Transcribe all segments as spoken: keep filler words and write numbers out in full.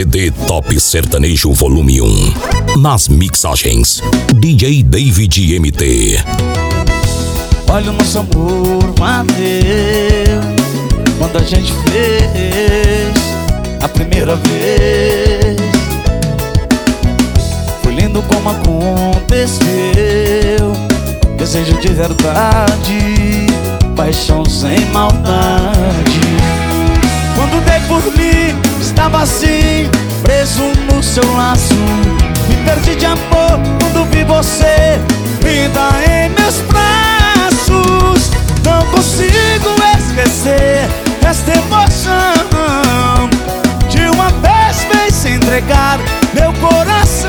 C D Top Sertanejo Volume um. Nas mixagens, D J David M T. Olha o nosso amor bateu quando a gente fez a primeira vez. Foi lindo como aconteceu, desejo de verdade, paixão sem maldade. Quando dei por mim, estava assim, preso no seu laço. Me perdi de amor quando vi você vinda em meus braços. Não consigo esquecer esta emoção de uma vez fez se entregar meu coração.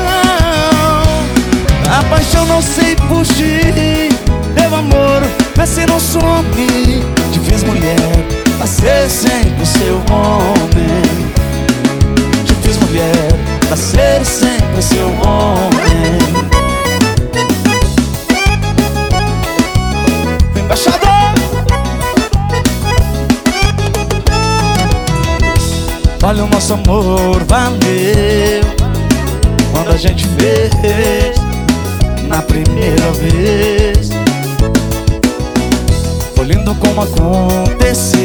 A paixão não sei fugir, meu amor, mas se não some. Te fiz mulher pra ser sempre seu homem. Te fiz mulher pra ser sempre seu homem. Embaixador! Olha o nosso amor valeu quando a gente fez na primeira vez. Foi lindo como aconteceu,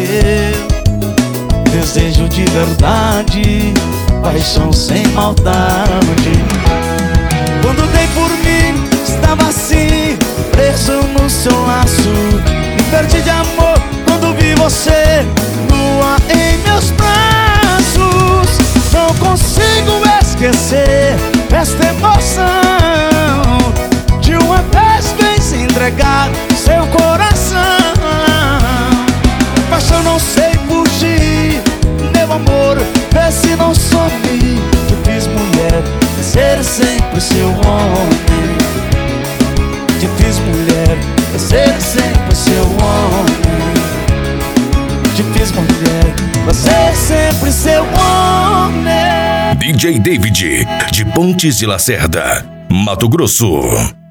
desejo de verdade, paixão sem maldade. Quando dei por mim, estava assim, preso no seu laço. Me perdi de amor quando vi você nua em meus braços. Não consigo esquecer esta emoção de uma vez vem se entregar seu coração. Paixão não sei fugir, meu amor, vê se não some. Te fiz mulher pra ser sempre seu homem. Te fiz mulher pra ser sempre seu homem. Te fiz mulher pra ser sempre seu homem. D J David, de Pontes de Lacerda, Mato Grosso.